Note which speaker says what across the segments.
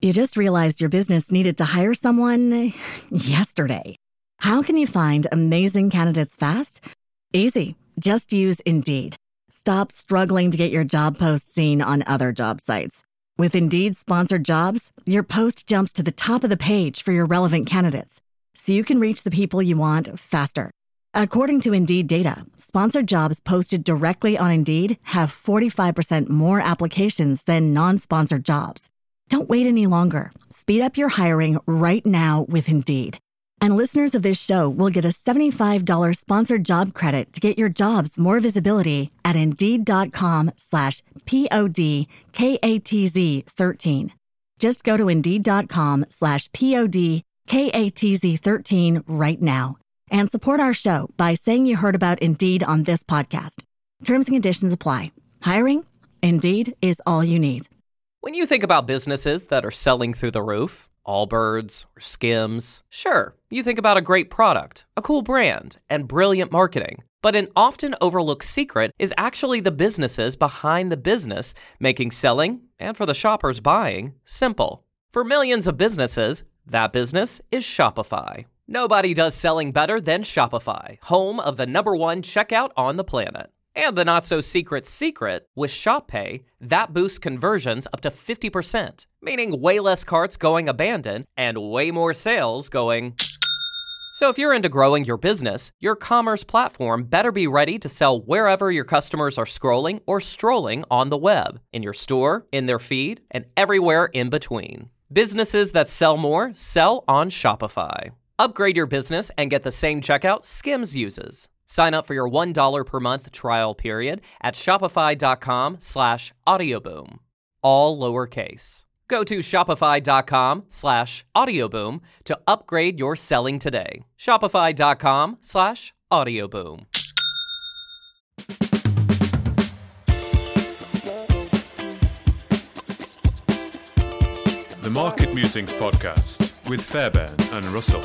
Speaker 1: You just realized your business needed to hire someone yesterday. How can you find amazing candidates fast? Easy. Just use Indeed. Stop struggling to get your job post seen on other job sites. With Indeed sponsored jobs, your post jumps to the top of the page for your relevant candidates, so you can reach the people you want faster. According to Indeed data, sponsored jobs posted directly on Indeed have 45% more applications than non-sponsored jobs. Don't wait any longer. Speed up your hiring right now with Indeed. And listeners of this show will get a $75 sponsored job credit to get your jobs more visibility at Indeed.com/PODKATZ13. Just go to Indeed.com/PODKATZ13 right now and support our show by saying you heard about Indeed on this podcast. Terms and conditions apply. Hiring? Indeed is all you need.
Speaker 2: When you think about businesses that are selling through the roof, Allbirds or Skims, sure, you think about a great product, a cool brand, and brilliant marketing. But an often overlooked secret is actually the businesses behind the business, making selling, and for the shoppers buying, simple. For millions of businesses, that business is Shopify. Nobody does selling better than Shopify, home of the #1 checkout on the planet. And the not-so-secret secret, with Shop Pay, that boosts conversions up to 50%, meaning way less carts going abandoned and way more sales going... So if you're into growing your business, your commerce platform better be ready to sell wherever your customers are scrolling or strolling on the web, in your store, in their feed, and everywhere in between. Businesses that sell more sell on Shopify. Upgrade your business and get the same checkout Skims uses. Sign up for your $1 per month trial period at shopify.com/audioboom. All lowercase. Go to shopify.com/audioboom to upgrade your selling today. Shopify.com/audioboom.
Speaker 3: The Market Musings Podcast with Fairbairn and Russell.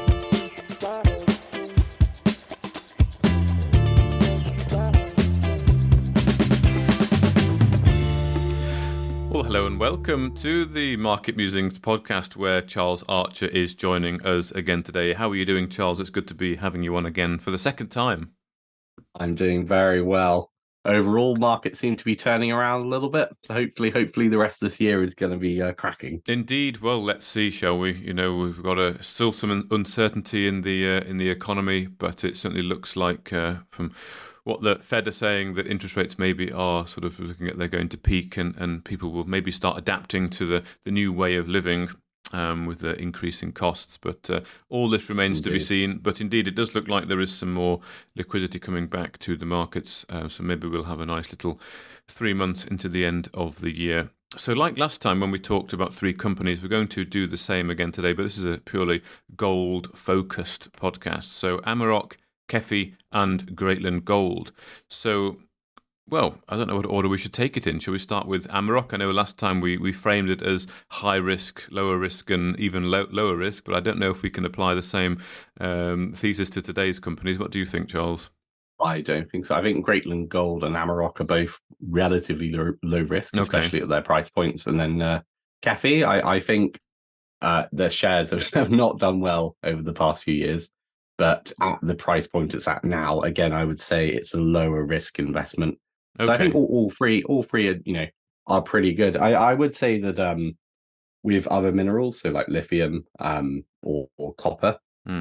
Speaker 3: Well, hello and welcome to the Market Musings podcast where Charles Archer is joining us again today. How are you doing, Charles? It's good to be having you on again for the second time.
Speaker 4: I'm doing very well. Overall, markets seem to be turning around a little bit. So hopefully the rest of this year is going to be cracking.
Speaker 3: Indeed. Well, let's see, shall we? You know, we've got still some uncertainty in the economy, but it certainly looks like from what the Fed are saying that interest rates maybe are sort of looking at they're going to peak and people will maybe start adapting to the new way of living with the increasing costs. But all this remains to be seen. But indeed, it does look like there is some more liquidity coming back to the markets. So maybe we'll have a nice little 3 months into the end of the year. So like last time when we talked about 3 companies, we're going to do the same again today. But this is a purely gold-focused podcast. So Amaroq, KEFI and Greatland Gold. So, well, I don't know what order we should take it in. Shall we start with Amaroq? I know last time we framed it as high risk, lower risk and even lower risk, but I don't know if we can apply the same thesis to today's companies. What do you think, Charles?
Speaker 4: I don't think so. I think Greatland Gold and Amaroq are both relatively low risk, especially at their price points. And then KEFI, I think their shares have not done well over the past few years. But at the price point it's at now, again, I would say it's a lower risk investment. Okay. So I think all three are pretty good. I would say that with other minerals, so like lithium or copper,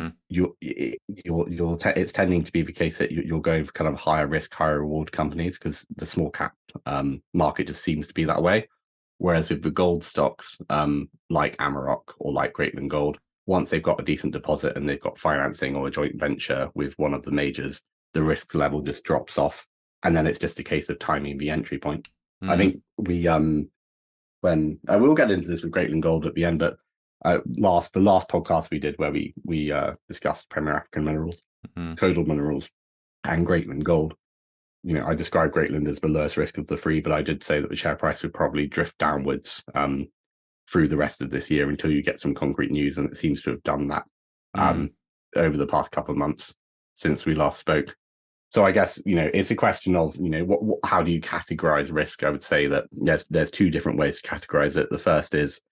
Speaker 4: it's tending to be the case that you're going for kind of higher risk, higher reward companies because the small cap market just seems to be that way. Whereas with the gold stocks, like Amaroq or like Greatland Gold, once they've got a decent deposit and they've got financing or a joint venture with one of the majors, the risk level just drops off. And then it's just a case of timing the entry point. I think we'll get into this with Greatland Gold at the end, but the last podcast we did where we discussed Premier African Minerals, Codal Minerals and Greatland Gold. You know, I described Greatland as the lowest risk of the 3, but I did say that the share price would probably drift downwards through the rest of this year until you get some concrete news, and it seems to have done that over the past couple of months since we last spoke. So I guess, you know, it's a question of, you know, how do you categorize risk? I would say that there's 2 different ways to categorize it. The first is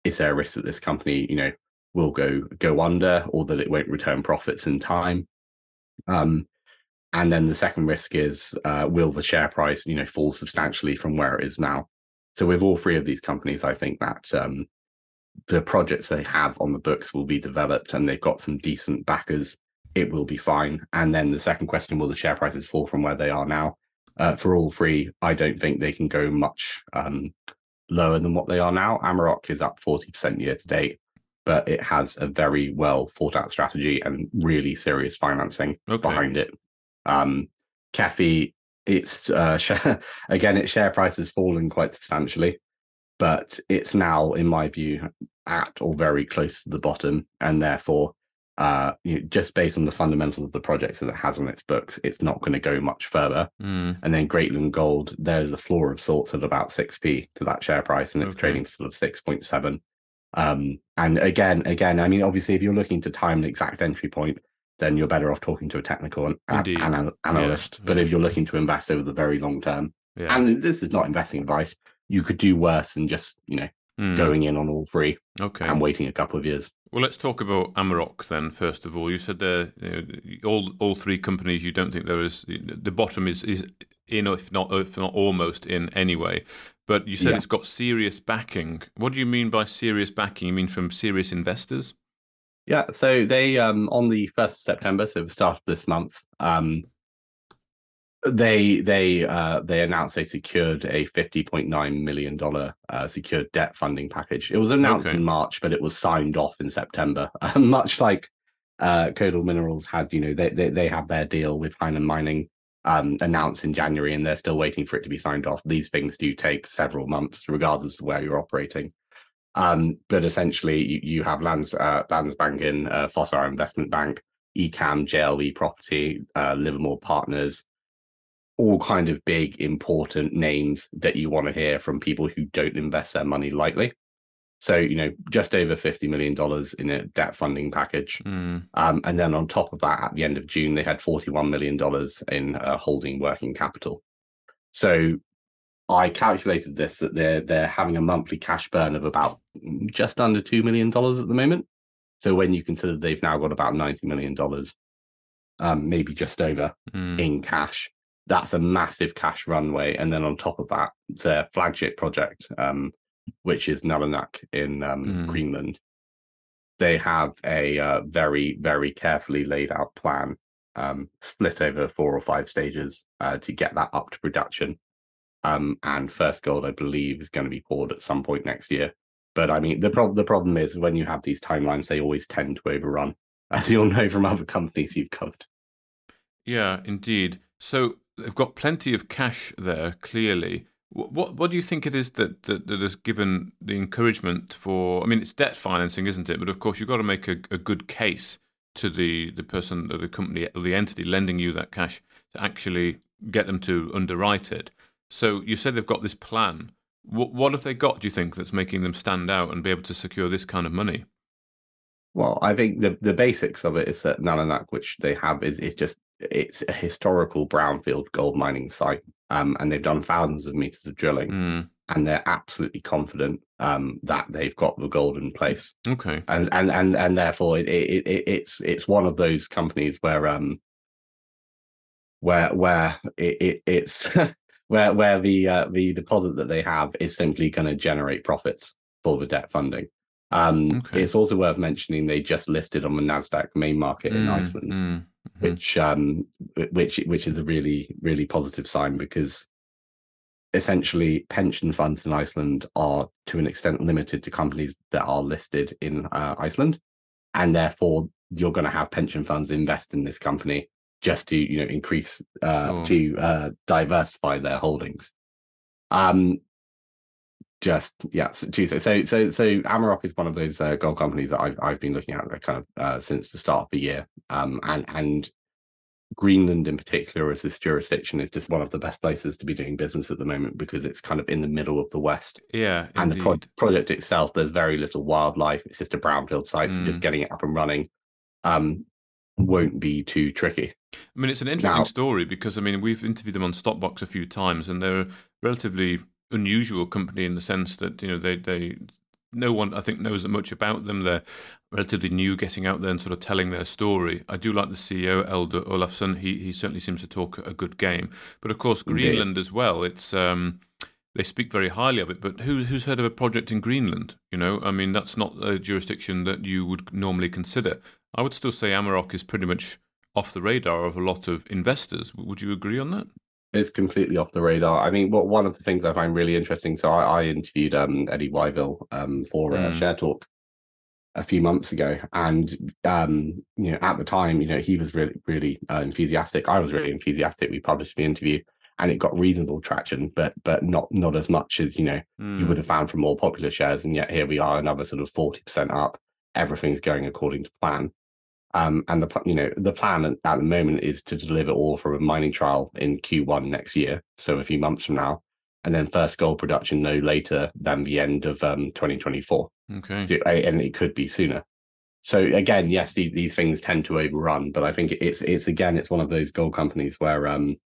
Speaker 4: is there a risk that this company, will go under, or that it won't return profits in time? And then the second risk is, will the share price, fall substantially from where it is now? So with all three of these companies, I think that the projects they have on the books will be developed and they've got some decent backers. It will be fine. And then the second question, will the share prices fall from where they are now? For all three, I don't think they can go much lower than what they are now. Amaroq is up 40% year to date, but it has a very well thought out strategy and really serious financing behind it. KEFI, its share price has fallen quite substantially, but it's now, in my view, at or very close to the bottom, and therefore, just based on the fundamentals of the projects that it has on its books, it's not going to go much further. And then Greatland Gold, there's a floor of sorts at about 6p to that share price, and it's trading for sort of 6.7. And again, I mean, obviously, if you're looking to time an exact entry point, then you're better off talking to a technical analyst. But if you're looking to invest over the very long term, and this is not investing advice, you could do worse than just, going in on all three and waiting a couple of years.
Speaker 3: Well, let's talk about Amaroq then, first of all. You said all three companies, you don't think there is, the bottom is in, if not almost in anyway. But you said it's got serious backing. What do you mean by serious backing? You mean from serious investors?
Speaker 4: Yeah, so they on the 1st of September, so the start of this month, they announced they secured a $50.9 million secured debt funding package. It was announced in March, but it was signed off in September. Much like Codal Minerals had, they have their deal with Hainan Mining announced in January, and they're still waiting for it to be signed off. These things do take several months, regardless of where you're operating. But essentially, you have Landsbanken, Fossar Investment Bank, ECAM, JLE Property, Livermore Partners, all kind of big, important names that you want to hear from people who don't invest their money lightly. So, just over $50 million in a debt funding package. And then on top of that, at the end of June, they had $41 million in holding working capital. So I calculated this, that they're having a monthly cash burn of about just under $2 million at the moment. So when you consider they've now got about $90 million, maybe just over in cash, that's a massive cash runway. And then on top of that, their flagship project, which is Nalunaq in Greenland. They have a very, very carefully laid out plan, split over 4 or 5 stages to get that up to production. And first gold, I believe, is going to be poured at some point next year. But I mean, the problem is when you have these timelines, they always tend to overrun, as you'll know from other companies you've covered.
Speaker 3: Yeah, indeed. So they've got plenty of cash there, clearly. What do you think it is that has given the encouragement for? I mean, it's debt financing, isn't it? But of course, you've got to make a good case to the person, or the company, or the entity lending you that cash to actually get them to underwrite it. So you said they've got this plan. What have they got, do you think, that's making them stand out and be able to secure this kind of money?
Speaker 4: Well, I think the basics of it is that Nalunaq, which they have, it's a historical brownfield gold mining site, and they've done thousands of meters of drilling, and they're absolutely confident that they've got the gold in place.
Speaker 3: Okay,
Speaker 4: and therefore it's one of those companies where it's where the deposit that they have is simply going to generate profits for the debt funding. It's also worth mentioning they just listed on the Nasdaq main market in Iceland, which is a really, really positive sign, because essentially pension funds in Iceland are to an extent limited to companies that are listed in Iceland, and therefore you're going to have pension funds invest in this company just to increase to diversify their holdings. So Amaroq is one of those gold companies that I've been looking at kind of since the start of the year, and Greenland in particular, as this jurisdiction, is just one of the best places to be doing business at the moment, because it's kind of in the middle of the West.
Speaker 3: Yeah,
Speaker 4: and the project itself, there's very little wildlife. It's just a brownfield site, so just getting it up and running won't be too tricky.
Speaker 3: I mean, it's an interesting story, because I mean, we've interviewed them on Stockbox a few times, and they're a relatively unusual company in the sense that no one, I think, knows that much about them. They're relatively new, getting out there and sort of telling their story. I do like the CEO, Elder Olafsson. He certainly seems to talk a good game. But of course, Greenland as well. It's they speak very highly of it. But who's heard of a project in Greenland? You know, I mean, that's not a jurisdiction that you would normally consider. I would still say Amaroq is pretty much off the radar of a lot of investors. Would you agree on that?
Speaker 4: It's completely off the radar. I mean, one of the things I find really interesting. So I interviewed Eddie Wyville for Share Talk a few months ago, and you know, at the time, you know, he was really enthusiastic. I was really enthusiastic. We published the interview, and it got reasonable traction, but not as much as, you know, you would have found from more popular shares. And yet here we are, another sort of 40% up. Everything's going according to plan. And the plan at the moment is to deliver ore from a mining trial in Q1 next year, so a few months from now, and then first gold production no later than the end of 2024.
Speaker 3: Okay,
Speaker 4: so, and it could be sooner. So again, yes, these things tend to overrun, but I think it's one of those gold companies where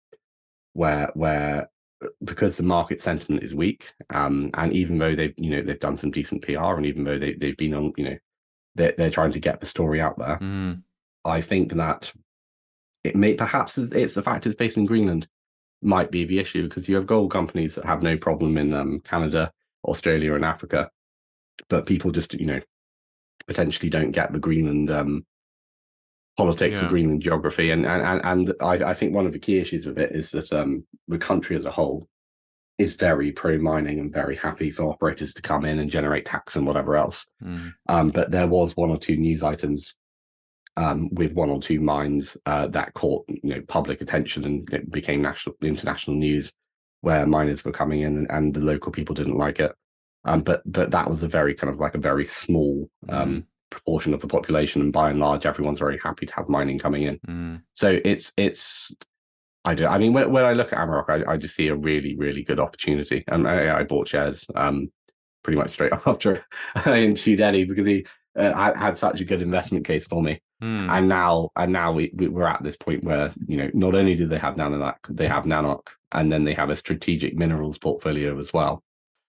Speaker 4: because the market sentiment is weak, and even though they've done some decent PR, and even though they've been on, you know, they're trying to get the story out there. I think that it may, perhaps it's the fact it's based in Greenland might be the issue, because you have gold companies that have no problem in Canada, Australia, and Africa, but people just, you know, potentially don't get the Greenland politics or Greenland geography, and I think one of the key issues of it is that the country as a whole is very pro-mining and very happy for operators to come in and generate tax and whatever else. But there was one or two news items with one or two mines that caught, you know, public attention, and it became international news, where miners were coming in and the local people didn't like it. But that was a very kind of like a very small proportion of the population, and by and large, everyone's very happy to have mining coming in. So it's. I mean, when I look at Amaroq, I just see a really, really good opportunity. And I bought shares pretty much straight after I interviewed Eddie, because he had such a good investment case for me. And now we're at this point where, you know, not only do they have Nanoq, and then they have a strategic minerals portfolio as well,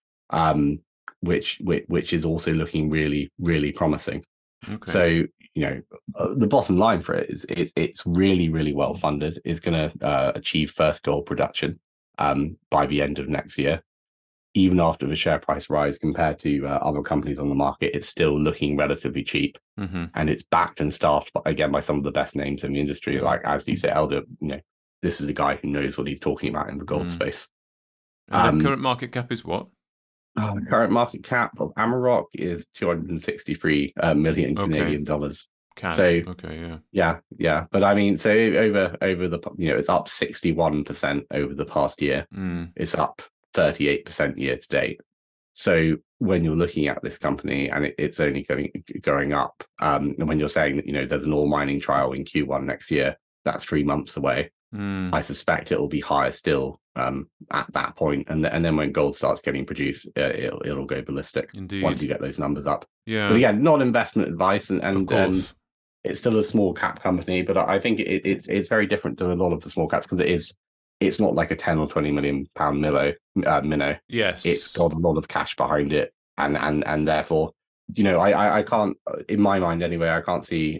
Speaker 4: which is also looking really, really promising. Okay. So, you know, the bottom line for it is it's really, really well funded. It's going to achieve first gold production by the end of next year. Even after the share price rise compared to other companies on the market, it's still looking relatively cheap. And it's backed and staffed, again, by some of the best names in the industry. Like, as you say, Elder, you know, this is a guy who knows what he's talking about in the gold space.
Speaker 3: And the current market cap is what?
Speaker 4: The current market cap of Amaroq is 263 million Canadian dollars. So yeah. But I mean, so over the, you know, it's up 61% over the past year. It's up 38% year to date. So when you're looking at this company, and it's only going up, and when you're saying that, you know, there's an ore mining trial in Q1 next year, that's 3 months away. I suspect it will be higher still at that point, and then when gold starts getting produced, it'll go ballistic. Indeed. Once you get those numbers up. Yeah. But again, not investment advice, and it's still a small cap company, but I think it's very different to a lot of the small caps, because it's not like a 10 or 20 million pound minnow. Yes, it's got a lot of cash behind it, and therefore, you know, I can't, in my mind anyway, I can't see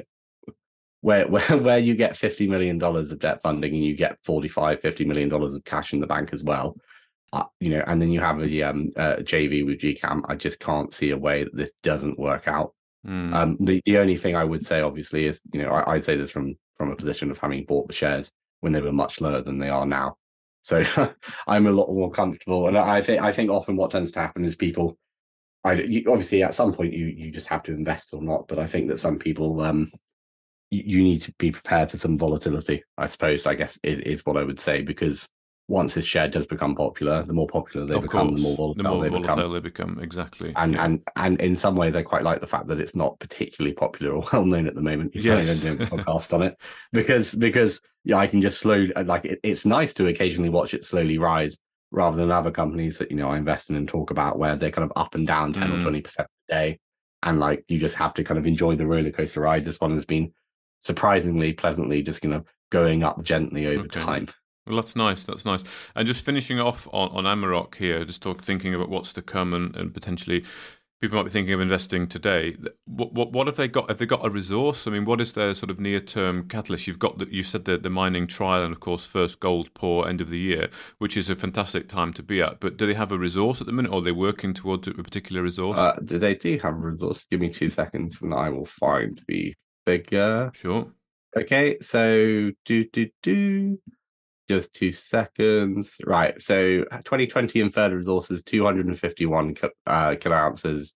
Speaker 4: where you get $50 million of debt funding and you get $45-50 million of cash in the bank as well, you know, and then you have a JV with GCAM. I just can't see a way that this doesn't work out. The only thing I would say, obviously, is, you know, I'd say this from a position of having bought the shares when they were much lower than they are now. So I'm a lot more comfortable. And I think often what tends to happen is people, obviously at some point you just have to invest or not. But I think that some people, you need to be prepared for some volatility, I suppose, I guess is what I would say, because once this share does become popular, the more popular they become, the more volatile they become.
Speaker 3: Exactly.
Speaker 4: And in some ways, I quite like the fact that it's not particularly popular or well known at the moment. Yes. Doing a podcast on it, because I can just it's nice to occasionally watch it slowly rise, rather than other companies that, you know, I invest in and talk about, where they're kind of up and down 10 or 20% a day, and like you just have to kind of enjoy the roller coaster ride. This one has been surprisingly pleasantly just kind of going up gently over time.
Speaker 3: Well, that's nice. That's nice. And just finishing off on Amaroq here, just thinking about what's to come and potentially People might be thinking of investing today. What have they got? Have they got a resource? I mean, what is their sort of near-term catalyst? You said the mining trial and, of course, first gold pour end of the year, which is a fantastic time to be at. But do they have a resource at the minute, or are they working towards a particular resource?
Speaker 4: They do have a resource. Give me 2 seconds and I will find the figure.
Speaker 3: Sure.
Speaker 4: Okay, so just 2 seconds. Right, so 2020 inferred resources, 251 kilo ounces,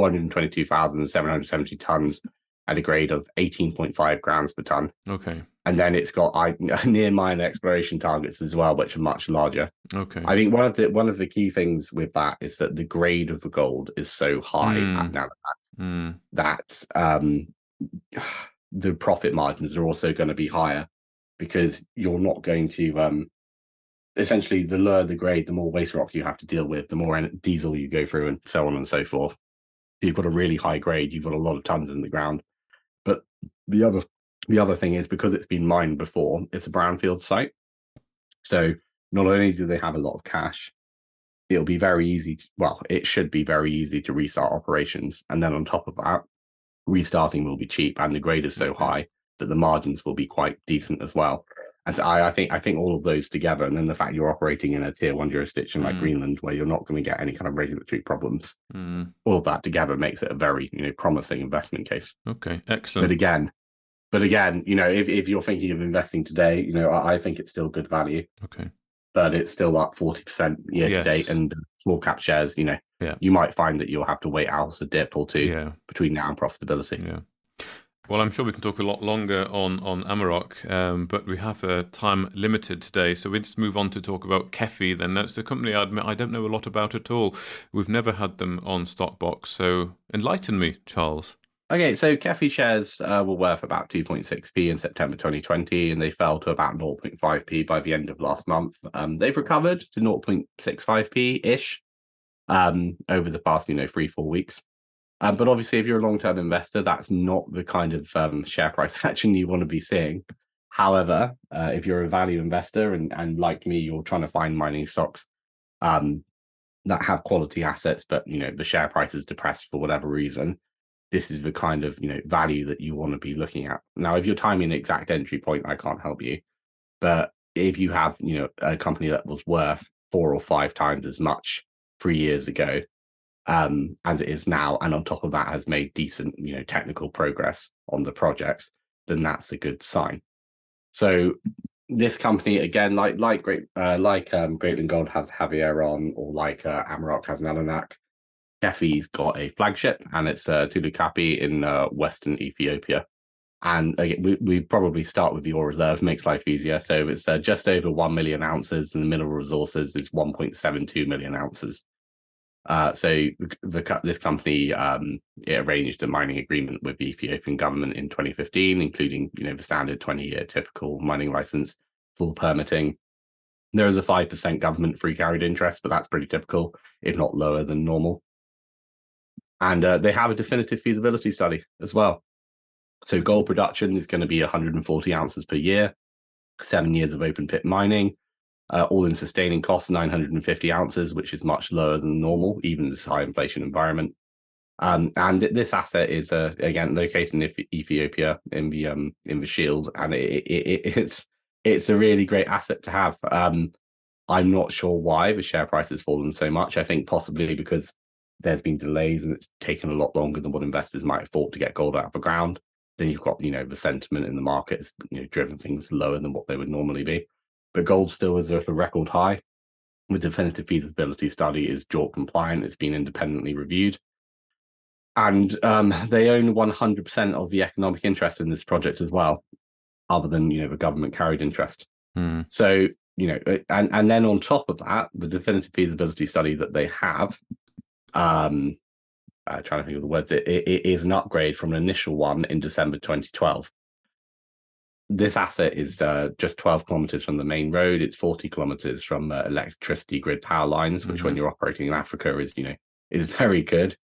Speaker 4: 422,770 tons at a grade of 18.5 grams per ton.
Speaker 3: Okay.
Speaker 4: And then it's got near mine exploration targets as well, which are much larger.
Speaker 3: Okay.
Speaker 4: I think one of the key things with that is that the grade of the gold is so high at Nanovac that the profit margins are also going to be higher, because you're not going to essentially, the lower the grade, the more waste rock you have to deal with, the more diesel you go through, and so on and so forth. If you've got a really high grade, you've got a lot of tons in the ground. But the other thing is, because it's been mined before, it's a brownfield site. So not only do they have a lot of cash, it'll be very easy it should be very easy to restart operations. And then on top of that, restarting will be cheap, and the grade is so high that the margins will be quite decent as well. And so I think all of those together, and then the fact you're operating in a tier 1 jurisdiction like Greenland, where you're not going to get any kind of regulatory problems, all of that together makes it a very promising investment case.
Speaker 3: Okay, excellent.
Speaker 4: But again, if you're thinking of investing today, I think it's still good value.
Speaker 3: Okay.
Speaker 4: But it's still up 40% year to date, and small cap shares, you might find that you'll have to wait out a dip or two between now and profitability.
Speaker 3: Yeah. Well, I'm sure we can talk a lot longer on Amaroq, but we have time limited today, so we just move on to talk about KEFI. Then that's the company I admit I don't know a lot about at all. We've never had them on Stockbox, so enlighten me, Charles.
Speaker 4: Okay, so KEFI shares were worth about 2.6p in September 2020, and they fell to about 0.5p by the end of last month. They've recovered to 0.65p-ish over the past 3-4 weeks. But obviously, if you're a long-term investor, that's not the kind of share price action you want to be seeing. However, if you're a value investor and like me, you're trying to find mining stocks that have quality assets, but the share price is depressed for whatever reason, this is the kind of value that you want to be looking at. Now, if you're timing the exact entry point, I can't help you. But if you have a company that was worth 4 or 5 times as much 3 years ago, as it is now, and on top of that has made decent technical progress on the projects, then that's a good sign. So this company, again, like Greatland Gold has Havieron, or like Amaroq has Nalunaq, KEFI's got a flagship, and it's Tulu Kapi in western Ethiopia. And again, we probably start with the ore reserve, makes life easier. So it's just over 1 million ounces, and the mineral resources is 1.72 million ounces. So this company arranged a mining agreement with the Ethiopian government in 2015, including the standard 20-year typical mining license, full permitting. There is a 5% government free carried interest, but that's pretty typical, if not lower than normal. And they have a definitive feasibility study as well. So gold production is going to be 140 ounces per year, 7 years of open pit mining. All in sustaining costs, 950 ounces, which is much lower than normal, even in this high inflation environment. And this asset is again located in Ethiopia in the Shield, and it's a really great asset to have. I'm not sure why the share price has fallen so much. I think possibly because there's been delays and it's taken a lot longer than what investors might have thought to get gold out of the ground. Then you've got the sentiment in the market has driven things lower than what they would normally be. But gold still is at a record high. The definitive feasibility study is JORC compliant. It's been independently reviewed. And they own 100% of the economic interest in this project as well, other than, the government carried interest. So, and then on top of that, the definitive feasibility study that they have, trying to think of the words, it is an upgrade from an initial one in December 2012. This asset is just 12 kilometers from the main road. It's 40 kilometers from electricity grid power lines, which when you're operating in Africa is very good.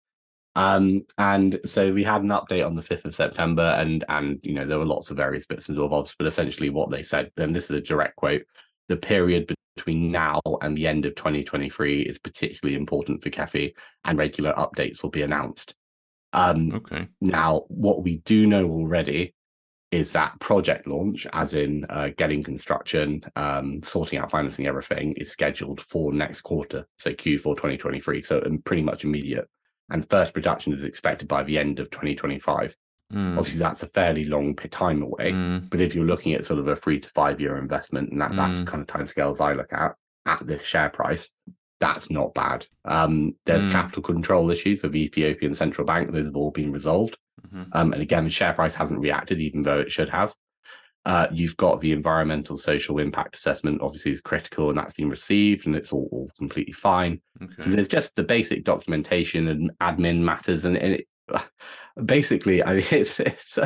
Speaker 4: And so we had an update on the 5th of September and there were lots of various bits and bobs, but essentially what they said, and this is a direct quote, the period between now and the end of 2023 is particularly important for KEFI, and regular updates will be announced.
Speaker 3: Okay.
Speaker 4: Now, what we do know already is that project launch, as in getting construction, sorting out financing, everything, is scheduled for next quarter, so Q4 2023, so pretty much immediate. And first production is expected by the end of 2025. Obviously, that's a fairly long time away, but if you're looking at sort of a 3 to 5 year investment, and that's kind of timescales I look at this share price, that's not bad. There's capital control issues with the Ethiopian Central Bank. Those have all been resolved. And again, the share price hasn't reacted, even though it should have. You've got the environmental social impact assessment, obviously is critical, and that's been received, and it's all completely fine. Okay. So there's just the basic documentation and admin matters, and it, basically, I mean, it's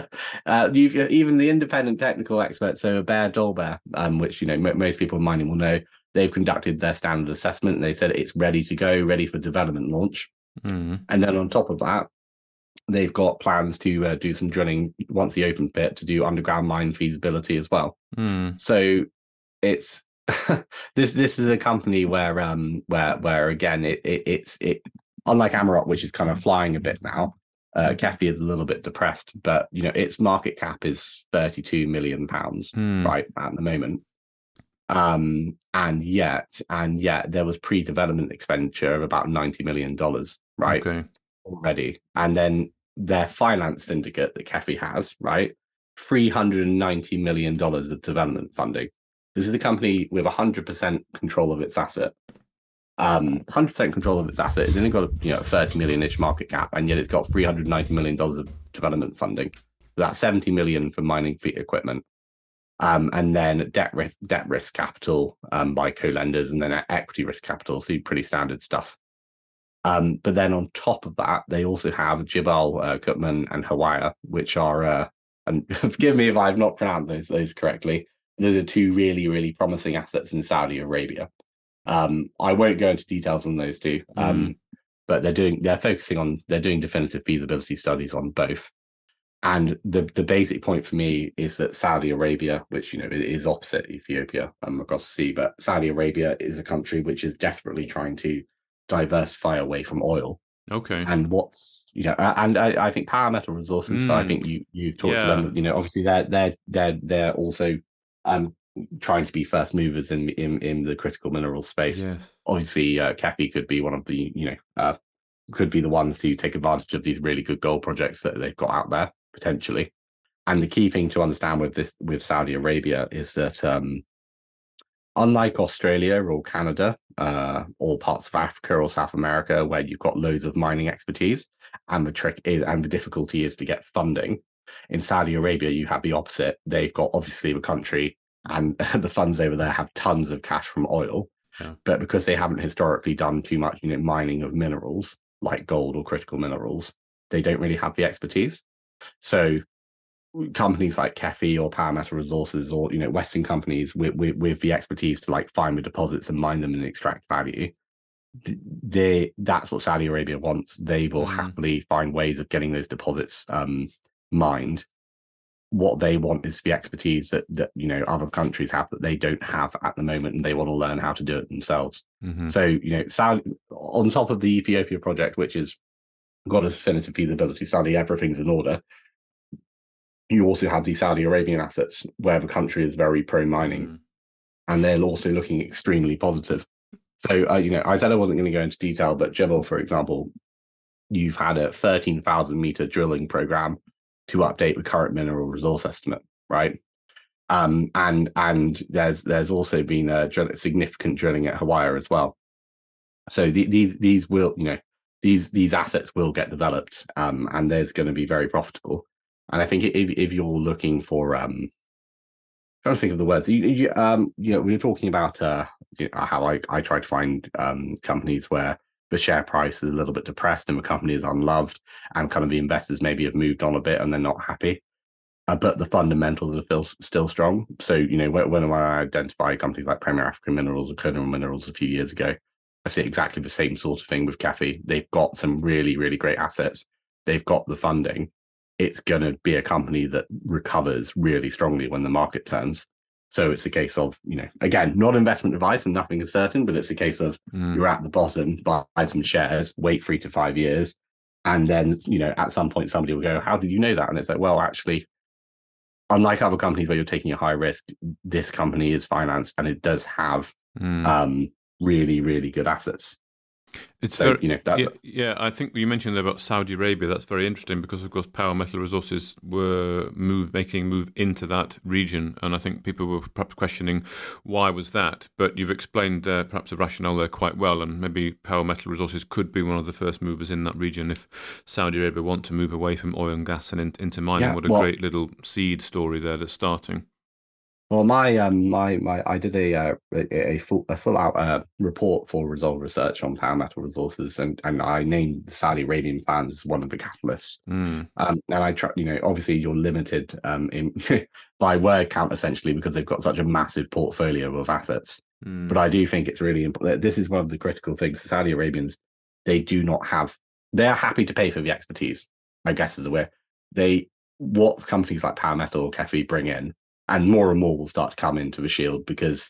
Speaker 4: even the independent technical experts, so Bear Dolbear, which most people in mining will know, they've conducted their standard assessment, and they said it's ready to go, ready for development launch. And then on top of that, they've got plans to do some drilling once the open pit to do underground mine feasibility as well. So it's this is a company where again it's unlike Amaroq, which is kind of flying a bit now. KEFI is a little bit depressed, but its market cap is £32 million right at the moment. And yet there was pre-development expenditure of about $90 million, right? Okay. Already. And then their finance syndicate that KEFI has, right? $390 million of development funding. This is the company with 100% control of its asset. 100% control of its asset. It's only got a 30 million-ish market cap, and yet it's got $390 million of development funding. That's 70 million for mining fleet equipment. And then debt risk capital by co-lenders, and then equity risk capital. So pretty standard stuff. But then on top of that, they also have Jibal Qutman and Hawaya, which are, and forgive me if I've not pronounced those correctly, those are two really, really promising assets in Saudi Arabia. I won't go into details on those two, but they're doing definitive feasibility studies on both. And the basic point for me is that Saudi Arabia, which is opposite Ethiopia across the sea, but Saudi Arabia is a country which is desperately trying to diversify away from oil.
Speaker 3: Okay.
Speaker 4: And and I think Power Metal Resources. So I think you've talked to them. Obviously they're also trying to be first movers in the critical mineral space. Yeah. Obviously, KEFI could be one of the could be the ones to take advantage of these really good gold projects that they've got out there potentially. And the key thing to understand with Saudi Arabia is that unlike Australia or Canada, or parts of Africa or South America, where you've got loads of mining expertise, and the difficulty is to get funding, in Saudi Arabia you have the opposite. They've got obviously the country and the funds over there have tons of cash from oil, but because they haven't historically done too much mining of minerals like gold or critical minerals, they don't really have the expertise. So companies like KEFI or Power Metal Resources, or Western companies with the expertise to find the deposits and mine them and extract value, that's what Saudi Arabia wants. They will happily find ways of getting those deposits mined. What they want is the expertise that other countries have that they don't have at the moment, and they want to learn how to do it themselves. So Saudi, on top of the Ethiopia project, which has got a definitive feasibility study, everything's in order. You also have the Saudi Arabian assets where the country is very pro-mining, and they're also looking extremely positive. So, I said I wasn't going to go into detail, but Jebel, for example, you've had a 13,000 meter drilling program to update the current mineral resource estimate, right? And there's also been significant drilling at Hawaya as well. So these will, these assets will get developed, and there's going to be very profitable. And I think if you're looking for, trying to think of the words, we were talking about how I try to find companies where the share price is a little bit depressed and the company is unloved, and kind of the investors maybe have moved on a bit and they're not happy, but the fundamentals are still strong. So when I identify companies like Premier African Minerals or Kernel Minerals a few years ago, I see exactly the same sort of thing with KEFI. They've got some really, really great assets. They've got the funding. It's going to be a company that recovers really strongly when the market turns. So it's a case of, again, not investment advice and nothing is certain, but it's a case of you're at the bottom, buy some shares, wait 3 to 5 years. And then, at some point somebody will go, how did you know that? And it's like, well, actually, unlike other companies where you're taking a high risk, this company is financed and it does have really, really good assets.
Speaker 3: It's so, very, I think you mentioned about Saudi Arabia. That's very interesting because, of course, Power Metal Resources were making a move into that region, and I think people were perhaps questioning why was that. But you've explained perhaps the rationale there quite well, and maybe Power Metal Resources could be one of the first movers in that region if Saudi Arabia want to move away from oil and gas and into mining. Yeah, what a great little seed story there that's starting.
Speaker 4: Well, I did a full out report for Resolve Research on Power Metal Resources, and I named the Saudi Arabian plan as one of the catalysts. And I try, obviously you're limited in by word count essentially because they've got such a massive portfolio of assets. But I do think it's really important. This is one of the critical things. The Saudi Arabians, they are happy to pay for the expertise, I guess is the way. What companies like Power Metal or KEFI bring in, and more will start to come into the Shield because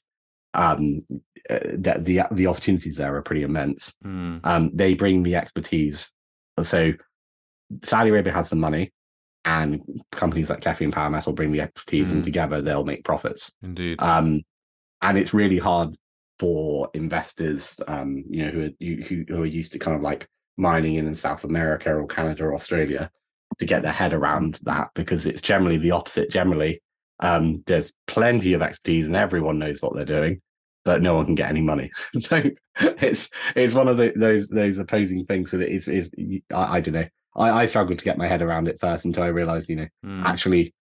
Speaker 4: the opportunities there are pretty immense. They bring the expertise. So Saudi Arabia has some money, and companies like KEFI and Power Metal bring the expertise, and together they'll make profits.
Speaker 3: Indeed.
Speaker 4: And it's really hard for investors, who are used to kind of like mining in South America or Canada or Australia, to get their head around that, because it's generally the opposite. Generally, there's plenty of expertise and everyone knows what they're doing, but no one can get any money. So it's one of those opposing things that it is I don't know. I struggled to get my head around it first until I realized, actually,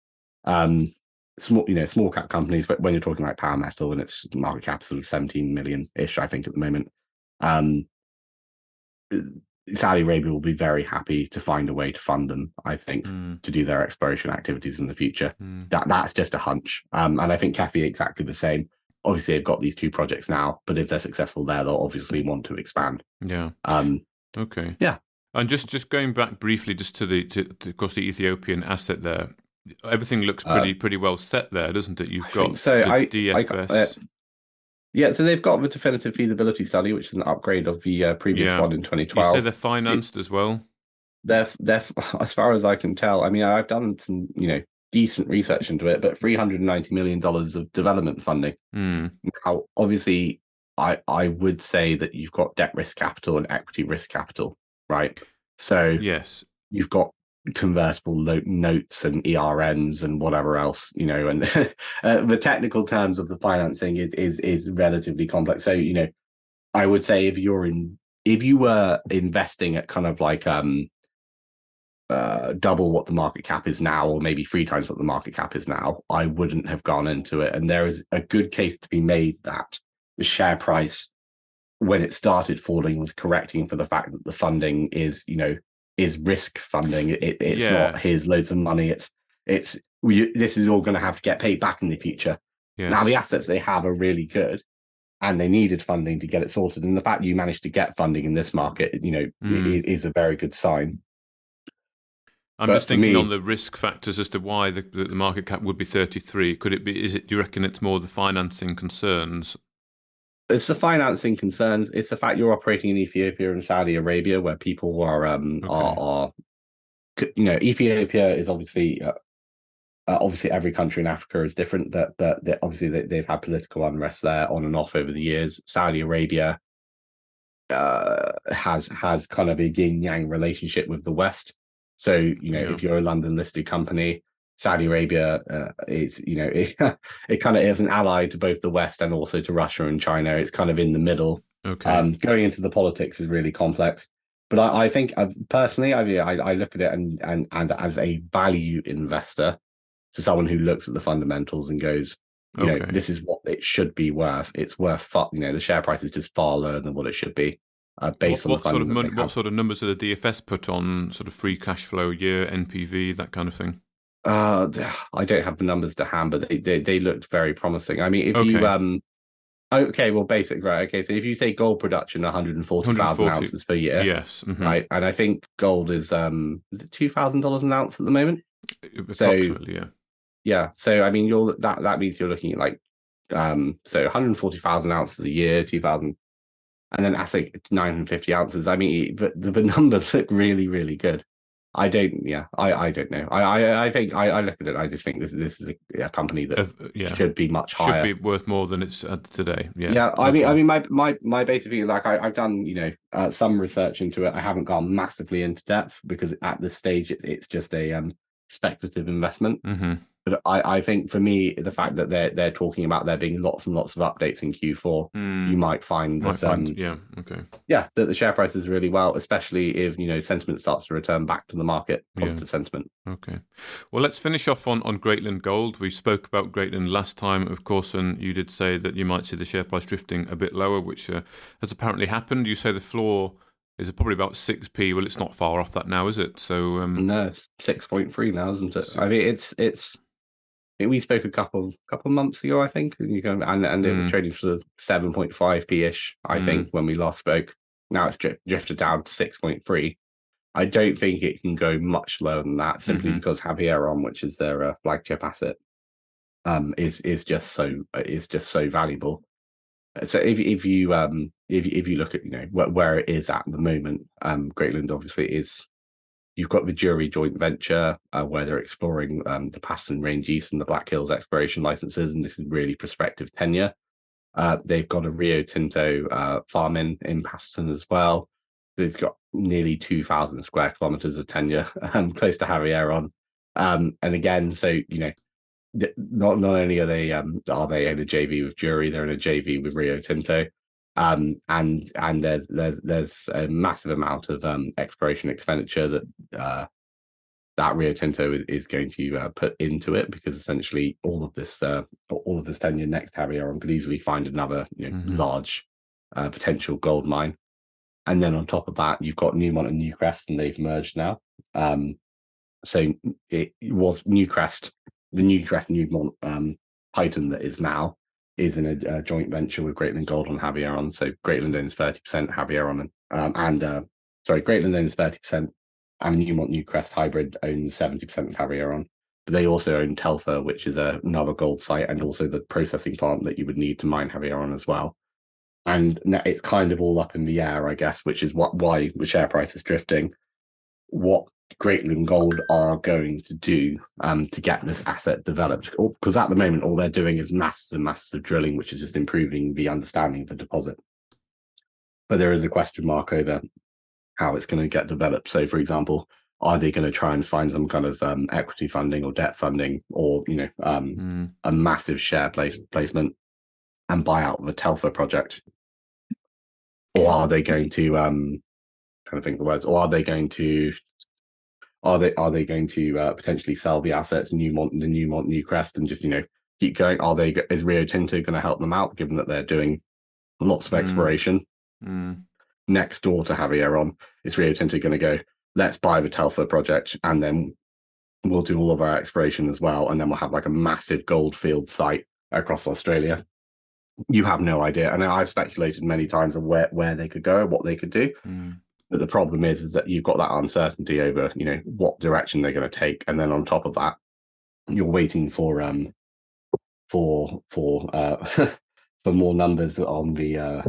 Speaker 4: small cap companies, but when you're talking like Power Metal and its market cap sort of 17 million ish, I think at the moment, Saudi Arabia will be very happy to find a way to fund them, I think, to do their exploration activities in the future. That's just a hunch. And I think KEFI exactly the same. Obviously, they've got these 2 projects now, but if they're successful there, they'll obviously want to expand.
Speaker 3: Yeah. Okay.
Speaker 4: Yeah.
Speaker 3: And just going back briefly, just to of course, the Ethiopian asset there, everything looks pretty well set there, doesn't it? You've got DFS.
Speaker 4: Yeah, so they've got the definitive feasibility study, which is an upgrade of the previous one in 2012.
Speaker 3: You say they're financed as well?
Speaker 4: They're as far as I can tell. I mean, I've done some, decent research into it, but $390 million of development funding. Now, obviously, I would say that you've got debt risk capital and equity risk capital, right? So
Speaker 3: yes,
Speaker 4: you've got convertible notes and ERNs and whatever else, and the technical terms of the financing is relatively complex. So, I would say if you were investing at kind of like double what the market cap is now, or maybe 3 times what the market cap is now, I wouldn't have gone into it. And there is a good case to be made that the share price, when it started falling, was correcting for the fact that the funding is risk funding. It's not here's loads of money. This is all going to have to get paid back in the future. Yes. Now the assets they have are really good, and they needed funding to get it sorted. And the fact you managed to get funding in this market, it is a very good sign.
Speaker 3: I'm just thinking on the risk factors as to why the market cap would be 33. Could it be? Do you reckon it's more the financing concerns?
Speaker 4: It's the financing concerns. It's the fact you're operating in Ethiopia and Saudi Arabia, where people are Ethiopia is obviously every country in Africa is different. But obviously they've had political unrest there on and off over the years. Saudi Arabia has kind of a yin yang relationship with the West. So if you're a London listed company, Saudi Arabia is, it kind of is an ally to both the West and also to Russia and China. It's kind of in the middle.
Speaker 3: Okay.
Speaker 4: Going into the politics is really complex. But I think personally, I look at it and as a value investor, to someone who looks at the fundamentals and goes, this is what it should be worth. It's worth, the share price is just far lower than what it should be. Based on
Speaker 3: what sort of numbers do the DFS put on sort of free cash flow year, NPV, that kind of thing?
Speaker 4: I don't have the numbers to hand, but they looked very promising. I mean, if you basic, right? Okay, so if you take gold production, 140,000 ounces per year,
Speaker 3: yes,
Speaker 4: right, and I think gold is it $2,000 an ounce at the moment?
Speaker 3: Approximately,
Speaker 4: yeah. So I mean, that means you're looking at like So 140,000 ounces a year, 2,000, and then ASIC 950 ounces. I mean, the numbers look really, really good. I don't know. I think I look at it. I just think this is a company that should be much higher.
Speaker 3: Should be worth more than it's today. Yeah.
Speaker 4: Yeah. I mean, my basic view, like I've done, some research into it. I haven't gone massively into depth because at this stage it's just a speculative investment.
Speaker 3: Mm-hmm.
Speaker 4: But I think for me, the fact that they're talking about there being lots and lots of updates in Q4, you might find that that the share price is really well, especially if sentiment starts to return back to the market, positive sentiment.
Speaker 3: Okay, well, let's finish off on Greatland Gold. We spoke about Greatland last time, of course, and you did say that you might see the share price drifting a bit lower, which has apparently happened. You say the floor is probably about 6p. Well, it's not far off that now, is it? So
Speaker 4: no, it's 6.3 now, isn't it? I mean, it's. We spoke a couple months ago, I think, and it was trading for 7.5p ish, I think, when we last spoke. Now it's drifted down to 6.3. I don't think it can go much lower than that, simply because Havieron, which is their flagship asset, is just so valuable. So if you look at where it is at the moment, Greatland obviously is. You've got the Jury joint venture where they're exploring the Paston Range East and the Black Hills exploration licenses, and this is really prospective tenure. They've got a Rio Tinto farm in Paston as well. It's got nearly 2,000 square kilometers of tenure, close to Havieron. And again, so not only are they in a JV with Jury, they're in a JV with Rio Tinto. And there's a massive amount of exploration expenditure that Rio Tinto is going to put into it, because essentially all of this tenure next to Havieron could easily find another large potential gold mine. And then on top of that, you've got Newmont and Newcrest, and they've merged now. So it was Newcrest, the Newmont Titan that is now, is in a joint venture with Greatland Gold on Havieron. So Greatland owns 30%, Havieron Greatland owns 30%, and Newmont Newcrest Hybrid owns 70% of Havieron. But they also own Telfer, which is another gold site, and also the processing plant that you would need to mine Havieron as well. And it's kind of all up in the air, I guess, which is why the share price is drifting. What Greatland Gold are going to do to get this asset developed, because at the moment all they're doing is masses and masses of drilling, which is just improving the understanding of the deposit. But there is a question mark over how it's going to get developed. So, for example, are they going to try and find some kind of equity funding or debt funding, or a massive share placement and buy out the Telfer project, or are they going to trying to think of the words, or are they going to potentially sell the asset to Newmont Newcrest and just keep going? Is Rio Tinto going to help them out, given that they're doing lots of exploration next door to Havieron? Is Rio Tinto going to go, let's buy the Telfer project and then we'll do all of our exploration as well, and then we'll have like a massive gold field site across Australia? You have no idea, and I've speculated many times on where they could go, what they could do. But the problem is that you've got that uncertainty over, what direction they're going to take, and then on top of that, you're waiting for for more numbers on the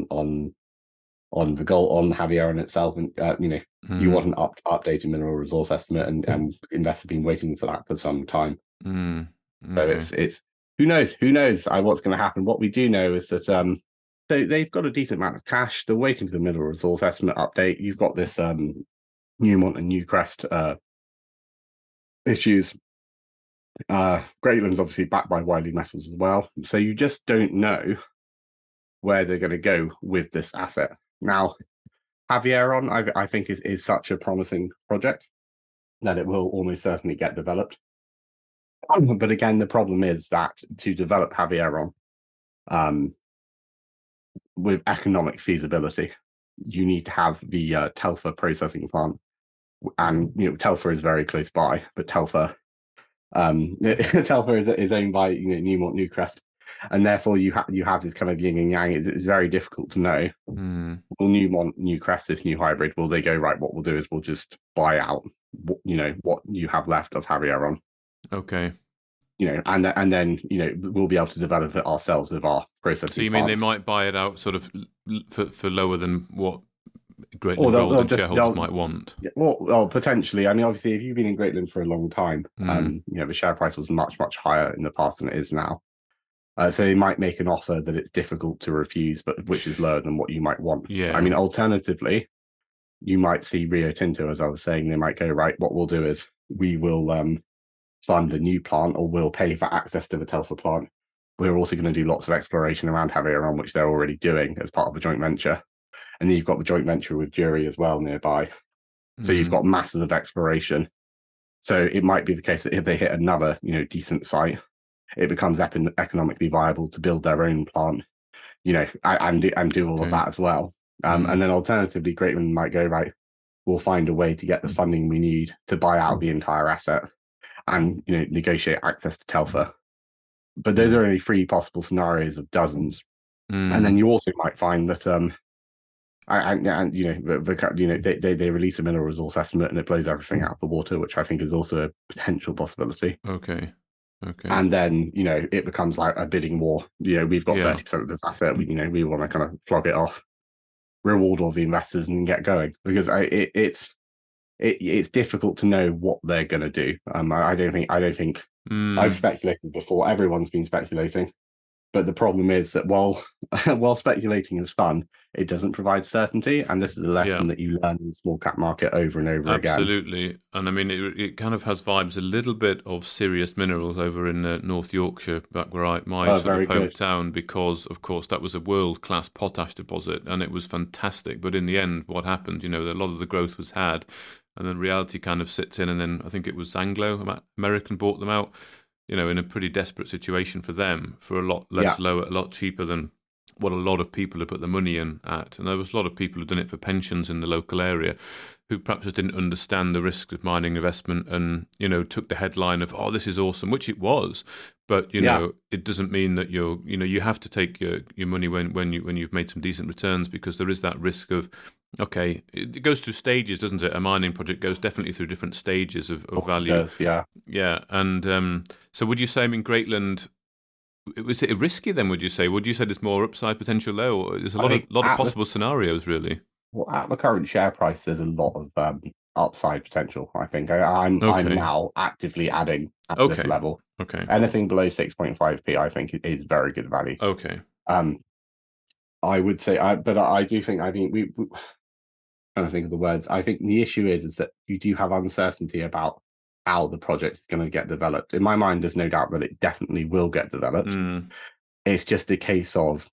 Speaker 4: on the gold, on Havieron itself, and you want an updated mineral resource estimate, and investors have been waiting for that for some time. So it's who knows what's going to happen. What we do know is that so they've got a decent amount of cash. They're waiting for the mineral resource estimate update. You've got this Newmont and Newcrest issues. Greatland's obviously backed by Wiley Metals as well. So you just don't know where they're going to go with this asset. Now, Havieron, I think, is such a promising project that it will almost certainly get developed. But again, the problem is that to develop Havieron with economic feasibility, you need to have the Telfer processing plant. And Telfer is very close by, but Telfer is owned by Newmont Newcrest, and therefore you have this kind of yin and yang. It's very difficult to know. Will Newmont Newcrest, this new hybrid, will they go, right, what we'll do is we'll just buy out what you have left of Havieron?
Speaker 3: Okay.
Speaker 4: and then we'll be able to develop it ourselves with our processing.
Speaker 3: So you mean
Speaker 4: plant.
Speaker 3: they might buy it out sort of for lower than what
Speaker 4: Or
Speaker 3: Greatland Gold shareholders might want?
Speaker 4: Well, potentially. I mean, obviously, if you've been in Greatland for a long time, the share price was much, much higher in the past than it is now. So they might make an offer that it's difficult to refuse, but which is lower than what you might want.
Speaker 3: Yeah.
Speaker 4: I mean, alternatively, you might see Rio Tinto, as I was saying, they might go, right, what we'll do is we will fund a new plant, or we'll pay for access to the Telfer plant. We're also going to do lots of exploration around Havieron, which they're already doing as part of a joint venture. And then you've got the joint venture with Jury as well nearby. So you've got masses of exploration. So it might be the case that if they hit another, decent site, it becomes economically viable to build their own plant, and do all of that as well. And then alternatively, Greatland might go, right, we'll find a way to get the funding we need to buy out the entire asset and, negotiate access to Telfer. But those are only 3 possible scenarios of dozens. And then you also might find that, they release a mineral resource estimate and it blows everything out of the water, which I think is also a potential possibility.
Speaker 3: Okay.
Speaker 4: And then, it becomes like a bidding war. We've got 30% of this asset. We want to kind of flog it off, reward all the investors and get going, because it's difficult to know what they're going to do. I don't think I've speculated before. Everyone's been speculating. But the problem is that while speculating is fun, it doesn't provide certainty. And this is a lesson that you learn in the small cap market over and over again.
Speaker 3: Absolutely. And I mean, it kind of has vibes a little bit of Sirius Minerals over in North Yorkshire, back where my sort of hometown, because, of course, that was a world-class potash deposit and it was fantastic. But in the end, what happened, a lot of the growth was had, and then reality kind of sits in, and then I think it was Anglo American bought them out, in a pretty desperate situation for them, for a lot less lower, a lot cheaper than what a lot of people had put the money in at. And there was a lot of people who'd done it for pensions in the local area who perhaps just didn't understand the risks of mining investment and, took the headline of, oh, this is awesome, which it was. But, it doesn't mean that you have to take your money when you've made some decent returns, because there is that risk of, okay, it goes through stages, doesn't it? A mining project goes definitely through different stages of value.
Speaker 4: It does, yeah.
Speaker 3: Yeah. And so would you say, Greatland, was it risky then, would you say? Would you say there's more upside potential there? Or there's a lot of possible scenarios, really?
Speaker 4: Well, at the current share price, there's a lot of upside potential, I think. I'm now actively adding at this level.
Speaker 3: Okay.
Speaker 4: Anything below 6.5p, I think, is very good value.
Speaker 3: Okay.
Speaker 4: I would say, I think we trying to think of the words. I think the issue is that you do have uncertainty about how the project is going to get developed. In my mind, there's no doubt that it definitely will get developed. It's just a case of,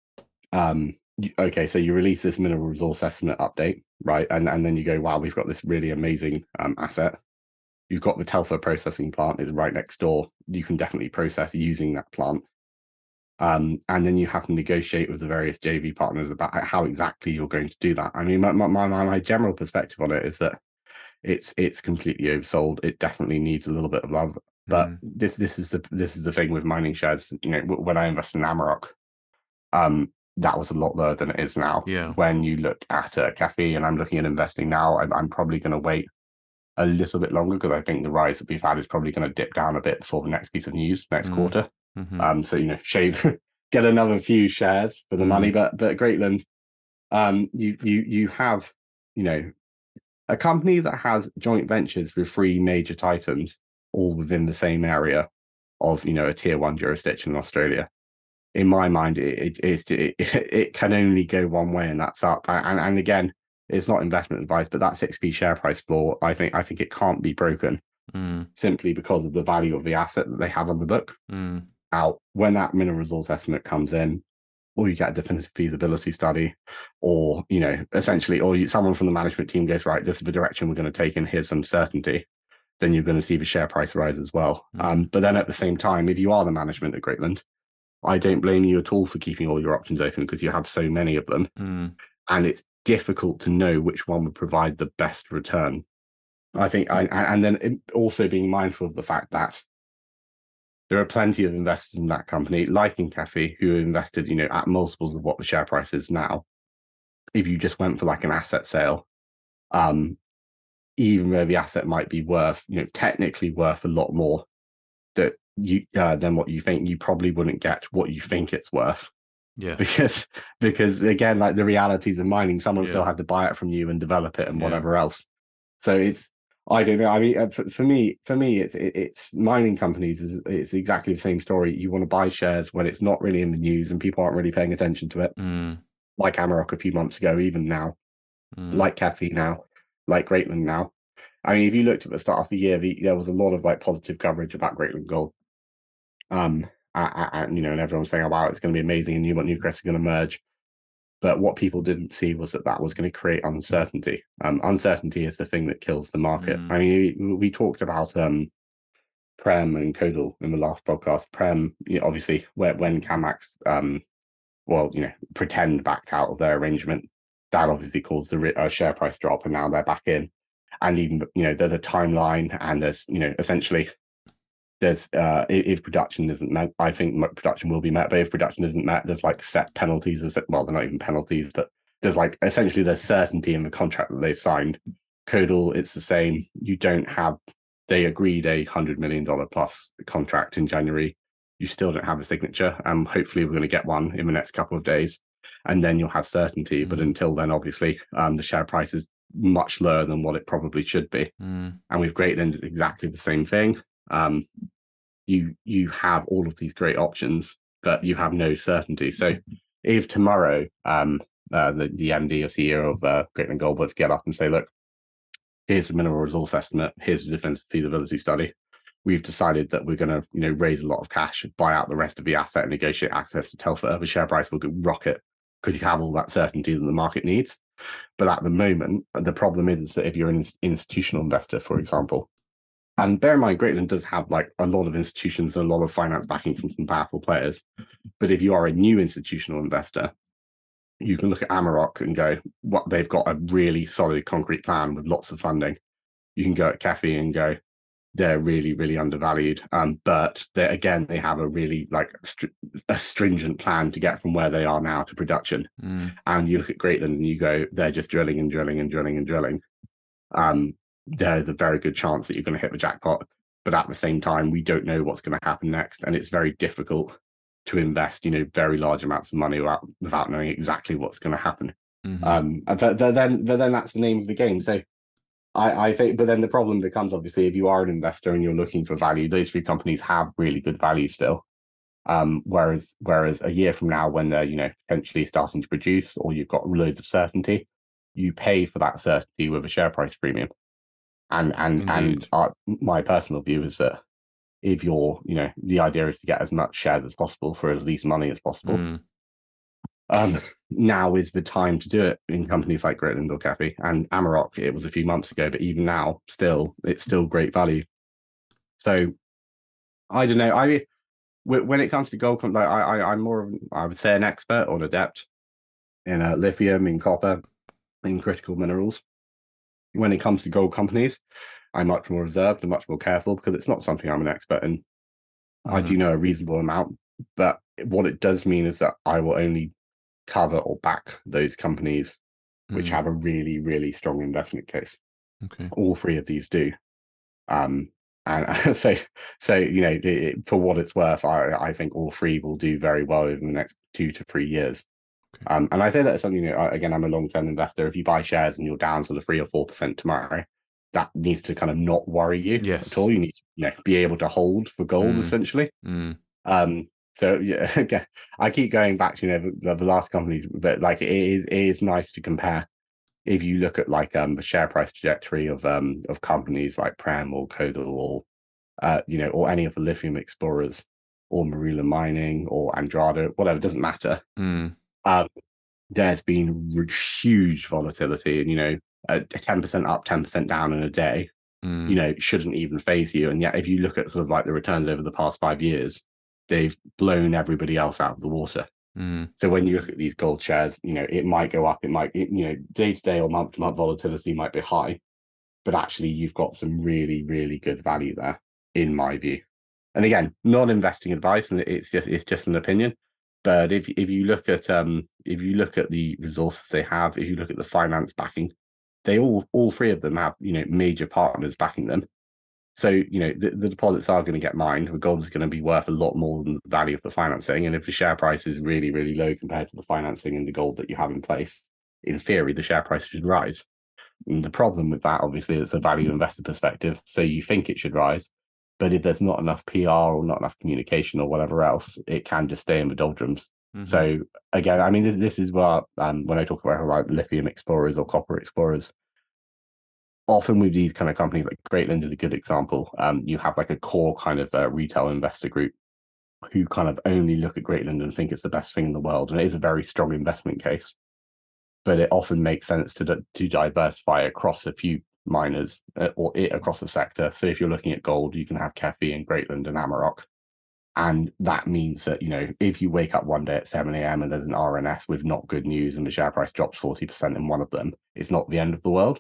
Speaker 4: so you release this mineral resource estimate update, right? And then you go, wow, we've got this really amazing asset. You've got the Telfer processing plant is right next door. You can definitely process using that plant. And then you have to negotiate with the various JV partners about how exactly you're going to do that. I mean, my general perspective on it is that it's completely oversold. It definitely needs a little bit of love. But this is the thing with mining shares. When I invested in Amaroq, that was a lot lower than it is now.
Speaker 3: Yeah.
Speaker 4: When you look at Cafe, and I'm looking at investing now, I'm probably going to wait a little bit longer, because I think the rise that we've had is probably going to dip down a bit before the next piece of news next quarter. So get another few shares for the money. But Greatland, you have a company that has joint ventures with 3 major titans, all within the same area of a tier 1 jurisdiction in Australia. In my mind, it can only go one way, and that's up. And again, it's not investment advice, but that 6p share price floor, I think it can't be broken simply because of the value of the asset that they have on the book. Now, when that mineral resource estimate comes in, or you get a definitive feasibility study, or essentially, or someone from the management team goes, right, this is the direction we're going to take, and here's some certainty, then you're going to see the share price rise as well. But then at the same time, if you are the management at Greatland, I don't blame you at all for keeping all your options open, because you have so many of them, and it's difficult to know which one would provide the best return. I think, and then also being mindful of the fact that there are plenty of investors in that company, like in Cafe, who invested, at multiples of what the share price is now. If you just went for like an asset sale, even though the asset might be worth, technically worth a lot more, that than what you think, you probably wouldn't get what you think it's worth.
Speaker 3: Yeah.
Speaker 4: Because again, like the realities of mining, someone still had to buy it from you and develop it and whatever else. So I don't know. I mean, for me, it's mining companies it's exactly the same story. You want to buy shares when it's not really in the news and people aren't really paying attention to it. Like Amaroq a few months ago, even now, like KEFI now, like Greatland now. I mean, if you looked at the start of the year, there was a lot of like positive coverage about Greatland Gold. And everyone was saying, "Oh, wow, it's going to be amazing," and Newcrest are going to merge. But what people didn't see was that was going to create uncertainty. Uncertainty is the thing that kills the market. I mean, we talked about Prem and Codal in the last podcast. Prem, obviously, when Camax, pretend backed out of their arrangement, that obviously caused the share price drop, and now they're back in. And even, there's a timeline, and there's, essentially, there's if production isn't met, I think production will be met, but if production isn't met, there's like set penalties. Well, they're not even penalties, but there's like essentially there's certainty in the contract that they've signed. Codal, it's the same. They agreed a $100 million plus contract in January. You still don't have a signature, and hopefully we're going to get one in the next couple of days, and then you'll have certainty. But until then, obviously, the share price is much lower than what it probably should be. And with Greatland, it's exactly the same thing. You have all of these great options, but you have no certainty. So if tomorrow the MD or CEO of Greatland Gold were to get up and say, "Look, here's the mineral resource estimate, here's the definitive feasibility study. We've decided that we're going to raise a lot of cash, buy out the rest of the asset, and negotiate access to Telfer," the share price will rocket because you have all that certainty that the market needs. But at the moment, the problem is that if you're an institutional investor, for example, and bear in mind, Greatland does have like a lot of institutions and a lot of finance backing from some powerful players. But if you are a new institutional investor, you can look at Amaroq and go, "What they've got a really solid concrete plan with lots of funding." You can go at KEFI and go, "They're really, really undervalued." But they have a really a stringent plan to get from where they are now to production. And you look at Greatland and you go, "They're just drilling and drilling and drilling and drilling." There's a very good chance that you're going to hit the jackpot. But at the same time, we don't know what's going to happen next. And it's very difficult to invest, very large amounts of money without knowing exactly what's going to happen. But then that's the name of the game. So I think, but then the problem becomes, obviously, if you are an investor and you're looking for value, those three companies have really good value still. Whereas a year from now, when they're, potentially starting to produce, or you've got loads of certainty, you pay for that certainty with a share price premium. And my personal view is that if you're, the idea is to get as much shares as possible for as least money as possible. Now is the time to do it in companies like Greatland or KEFI. And Amaroq, it was a few months ago, but even now, it's still great value. So I don't know. When it comes to gold, I'm more of, I would say, an expert or an adept in lithium, in copper, in critical minerals. When it comes to gold companies, I'm much more reserved and much more careful because it's not something I'm an expert in. I do know a reasonable amount, but what it does mean is that I will only cover or back those companies which have a really, really strong investment case.
Speaker 3: Okay.
Speaker 4: All three of these do. And so for what it's worth, I think all three will do very well in the next 2 to 3 years. Okay. And I say that as something, again, I'm a long-term investor. If you buy shares and you're down to the 3 or 4% tomorrow, that needs to kind of not worry you at all. You need to be able to hold for gold, essentially. So yeah, again, I keep going back to the last companies, but it is nice to compare. If you look at the share price trajectory of companies like Prem or Codal or or any of the lithium explorers or Marula Mining or Andrada, whatever, doesn't matter. There's been huge volatility, and 10% up, 10% down in a day, shouldn't even faze you. And yet, if you look at sort of the returns over the past 5 years, they've blown everybody else out of the water. So when you look at these gold shares, it might go up, day to day or month to month volatility might be high, but actually you've got some really, really good value there, in my view. And again, not investing advice, and it's just an opinion. But if you look at the resources they have, if you look at the finance backing, they all three of them have major partners backing them. So, the deposits are going to get mined, but gold is going to be worth a lot more than the value of the financing. And if the share price is really, really low compared to the financing and the gold that you have in place, in theory, the share price should rise. And the problem with that, obviously, is a value investor perspective. So you think it should rise, but if there's not enough PR or not enough communication or whatever else, it can just stay in the doldrums. Mm-hmm. So again, I mean, this is what, when I talk about like lithium explorers or copper explorers, often with these kind of companies, like Greatland is a good example. You have like a core kind of retail investor group who kind of only look at Greatland and think it's the best thing in the world. And it is a very strong investment case, but it often makes sense to diversify across a few miners or across the sector. So if you're looking at gold, you can have KEFI and Greatland and Amaroq. And that means that, if you wake up one day at 7 a.m. and there's an RNS with not good news and the share price drops 40% in one of them, it's not the end of the world.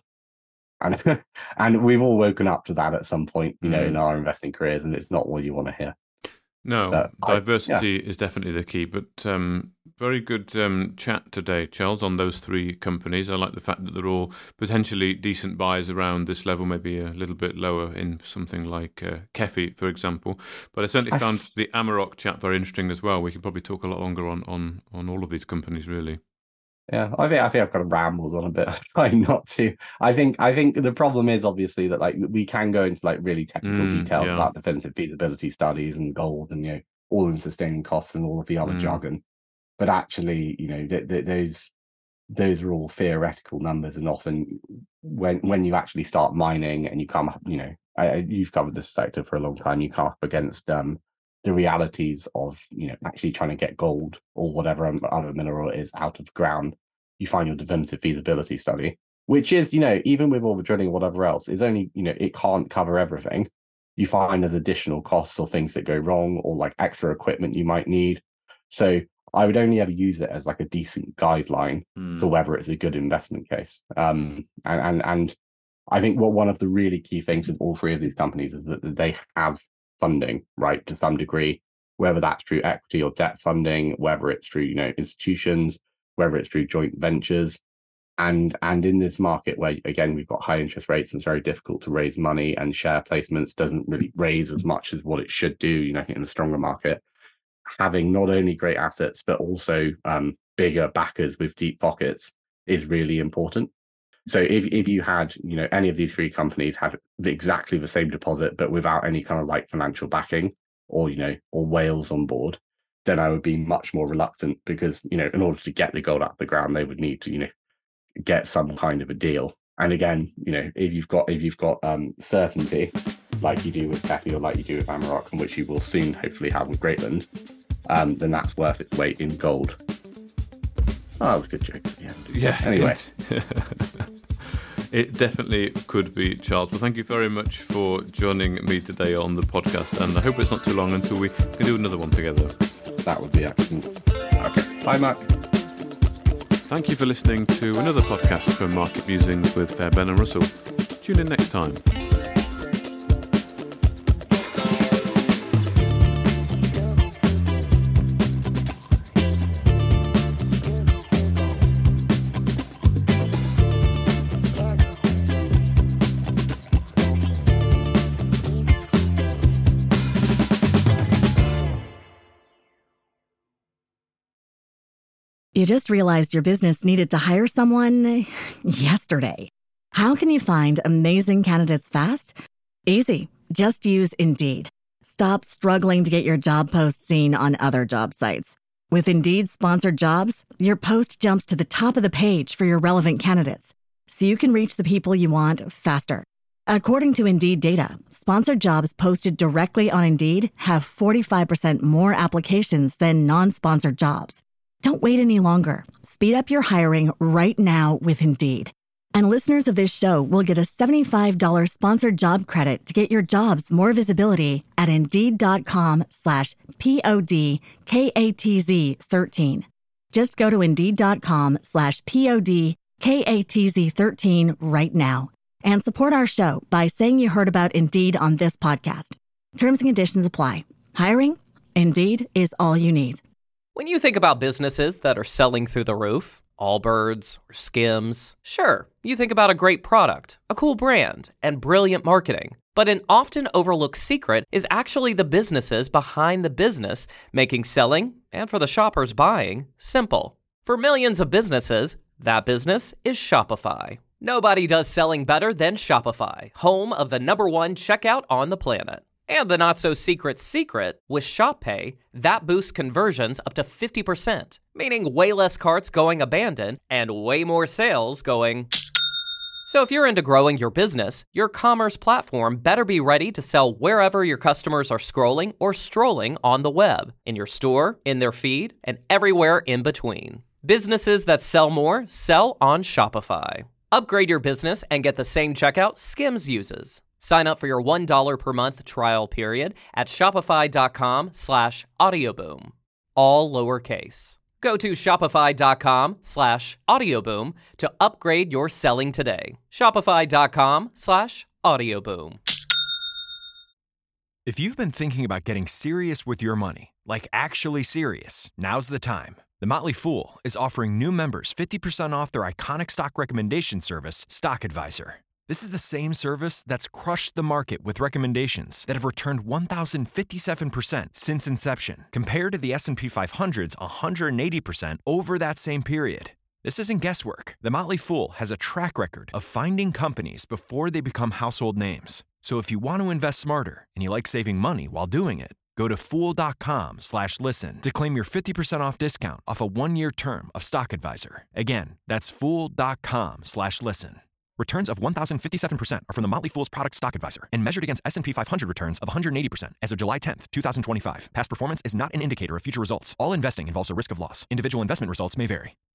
Speaker 4: And we've all woken up to that at some point, in our investing careers, and it's not what you want to hear.
Speaker 3: No, diversity is definitely the key. But very good chat today, Charles, on those three companies. I like the fact that they're all potentially decent buys around this level, maybe a little bit lower in something like KEFI, for example. But I certainly found the Amaroq chat very interesting as well. We could probably talk a lot longer on all of these companies, really.
Speaker 4: Yeah, I think I've kind of rambled on a bit. I'm trying not to. I think the problem is obviously that like we can go into like really technical details about defensive feasibility studies and gold and all-in sustaining costs and all of the other jargon, but actually those are all theoretical numbers, and often when you actually start mining and you come up, you've covered this sector for a long time, you come up against the realities of actually trying to get gold or whatever other mineral it is out of the ground. You find your definitive feasibility study, which is even with all the drilling or whatever else, is only it can't cover everything. You find there's additional costs or things that go wrong or like extra equipment you might need. So I would only ever use it as like a decent guideline for whether it's a good investment case. And I think one of the really key things with all three of these companies is that they have funding, right, to some degree, whether that's through equity or debt funding, whether it's through institutions, whether it's through joint ventures, and in this market where again we've got high interest rates and it's very difficult to raise money, and share placements doesn't really raise as much as what it should do, in a stronger market, having not only great assets but also bigger backers with deep pockets is really important. So if you had, any of these three companies had exactly the same deposit, but without any kind of like financial backing or whales on board, then I would be much more reluctant because, in order to get the gold out of the ground, they would need to, get some kind of a deal. And again, if you've got certainty like you do with KEFI or like you do with Amaroq, and which you will soon hopefully have with Greatland, then that's worth its weight in gold. Oh, that was a good joke. Yeah. Anyway.
Speaker 3: It definitely could be, Charles. Well, thank you very much for joining me today on the podcast, and I hope it's not too long until we can do another one together.
Speaker 4: That would be excellent. Okay. Bye, Mark.
Speaker 3: Thank you for listening to another podcast from Market Musings with Fairbairn and Russell. Tune in next time.
Speaker 1: You just realized your business needed to hire someone yesterday. How can you find amazing candidates fast? Easy. Just use Indeed. Stop struggling to get your job post seen on other job sites. With Indeed sponsored jobs, your post jumps to the top of the page for your relevant candidates, so you can reach the people you want faster. According to Indeed data, sponsored jobs posted directly on Indeed have 45% more applications than non-sponsored jobs. Don't wait any longer. Speed up your hiring right now with Indeed. And listeners of this show will get a $75 sponsored job credit to get your jobs more visibility at Indeed.com/PODKATZ13. Just go to Indeed.com/PODKATZ13 right now and support our show by saying you heard about Indeed on this podcast. Terms and conditions apply. Hiring? Indeed is all you need.
Speaker 2: When you think about businesses that are selling through the roof, Allbirds or Skims, sure, you think about a great product, a cool brand, and brilliant marketing. But an often overlooked secret is actually the businesses behind the business, making selling, and for the shoppers buying, simple. For millions of businesses, that business is Shopify. Nobody does selling better than Shopify, home of the #1 checkout on the planet. And the not-so-secret secret, with Shop Pay, that boosts conversions up to 50%, meaning way less carts going abandoned and way more sales going... So if you're into growing your business, your commerce platform better be ready to sell wherever your customers are scrolling or strolling on the web, in your store, in their feed, and everywhere in between. Businesses that sell more sell on Shopify. Upgrade your business and get the same checkout Skims uses. Sign up for your $1 per month trial period at shopify.com/audioboom. All lowercase. Go to shopify.com/audioboom to upgrade your selling today. Shopify.com/audioboom.
Speaker 5: If you've been thinking about getting serious with your money, like actually serious, now's the time. The Motley Fool is offering new members 50% off their iconic stock recommendation service, Stock Advisor. This is the same service that's crushed the market with recommendations that have returned 1,057% since inception, compared to the S&P 500's 180% over that same period. This isn't guesswork. The Motley Fool has a track record of finding companies before they become household names. So if you want to invest smarter and you like saving money while doing it, go to fool.com/listen to claim your 50% off discount off a 1-year term of Stock Advisor. Again, that's fool.com/listen. Returns of 1,057% are from the Motley Fool's product Stock Advisor and measured against S&P 500 returns of 180% as of July 10th, 2025. Past performance is not an indicator of future results. All investing involves a risk of loss. Individual investment results may vary.